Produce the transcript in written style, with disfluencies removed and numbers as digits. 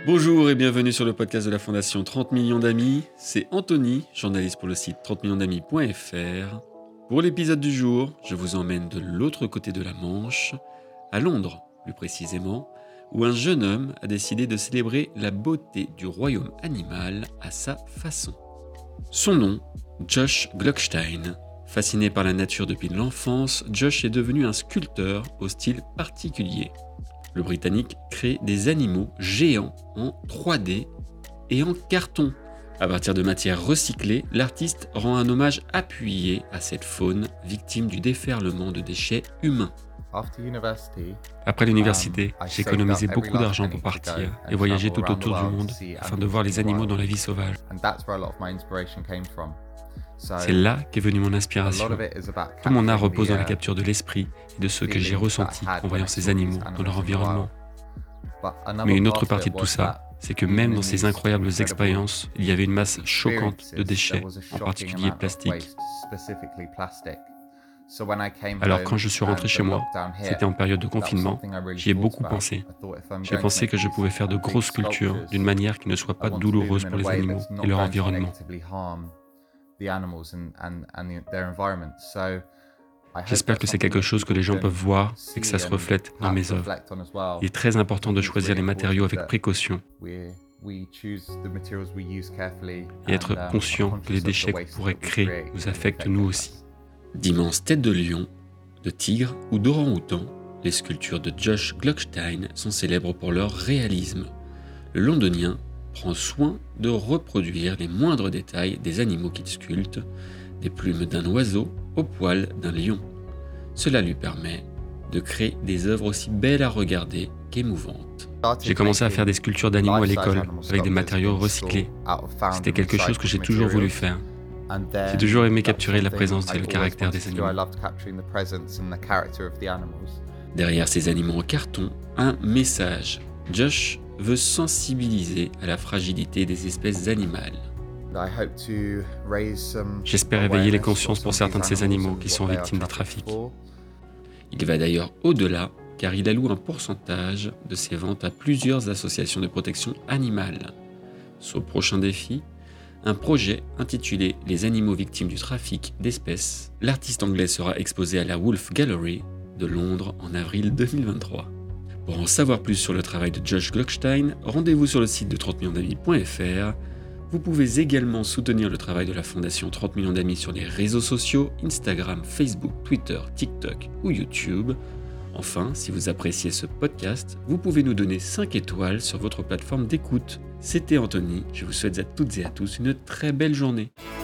Bonjour et bienvenue sur le podcast de la Fondation 30 millions d'amis. C'est Anthony, journaliste pour le site 30millionsdamis.fr. Pour l'épisode du jour, je vous emmène de l'autre côté de la Manche, à Londres plus précisément, où un jeune homme a décidé de célébrer la beauté du royaume animal à sa façon. Son nom, Josh Glockstein. Fasciné par la nature depuis l'enfance, Josh est devenu un sculpteur au style particulier. Le Britannique crée des animaux géants en 3D et en carton. À partir de matières recyclées, l'artiste rend un hommage appuyé à cette faune victime du déferlement de déchets humains. Après l'université, j'ai économisé beaucoup d'argent pour partir et voyager tout autour du monde afin de voir les animaux dans la vie sauvage. C'est là qu'est venue mon inspiration. Tout mon art repose dans la capture de l'esprit et de ce que j'ai ressenti en voyant ces animaux dans leur environnement. Mais une autre partie de tout ça, c'est que même dans ces incroyables expériences, il y avait une masse choquante de déchets, en particulier plastiques. Alors quand je suis rentré chez moi, c'était en période de confinement, j'y ai beaucoup pensé. J'ai pensé que je pouvais faire de grosses sculptures d'une manière qui ne soit pas douloureuse pour les animaux et leur environnement. J'espère que c'est quelque chose que les gens peuvent voir et que ça se reflète dans mes œuvres. Il est très important de choisir les matériaux avec précaution et être conscient que les déchets qu'on pourrait créer nous affectent nous aussi. D'immenses têtes de lion, de tigre ou d'orang-outan, les sculptures de Josh Glockstein sont célèbres pour leur réalisme. Le londonien prend soin de reproduire les moindres détails des animaux qu'il sculpte, des plumes d'un oiseau aux poils d'un lion. Cela lui permet de créer des œuvres aussi belles à regarder qu'émouvantes. J'ai commencé à faire des sculptures d'animaux à l'école avec des matériaux recyclés. C'était quelque chose que j'ai toujours voulu faire. J'ai toujours aimé capturer la présence et le caractère des animaux. Derrière ces animaux en carton, un message. Josh veut sensibiliser à la fragilité des espèces animales. J'espère éveiller les consciences pour certains de ces animaux qui sont victimes des trafics. Il va d'ailleurs au-delà, car il alloue un pourcentage de ses ventes à plusieurs associations de protection animale. Son prochain défi, un projet intitulé « Les animaux victimes du trafic d'espèces ». L'artiste anglais sera exposé à la Wolf Gallery de Londres en avril 2023. Pour en savoir plus sur le travail de Josh Glockstein, rendez-vous sur le site de 30millionsdamis.fr. Vous pouvez également soutenir le travail de la Fondation 30 millions d'amis sur les réseaux sociaux, Instagram, Facebook, Twitter, TikTok ou YouTube. Enfin, si vous appréciez ce podcast, vous pouvez nous donner 5 étoiles sur votre plateforme d'écoute. C'était Anthony, je vous souhaite à toutes et à tous une très belle journée.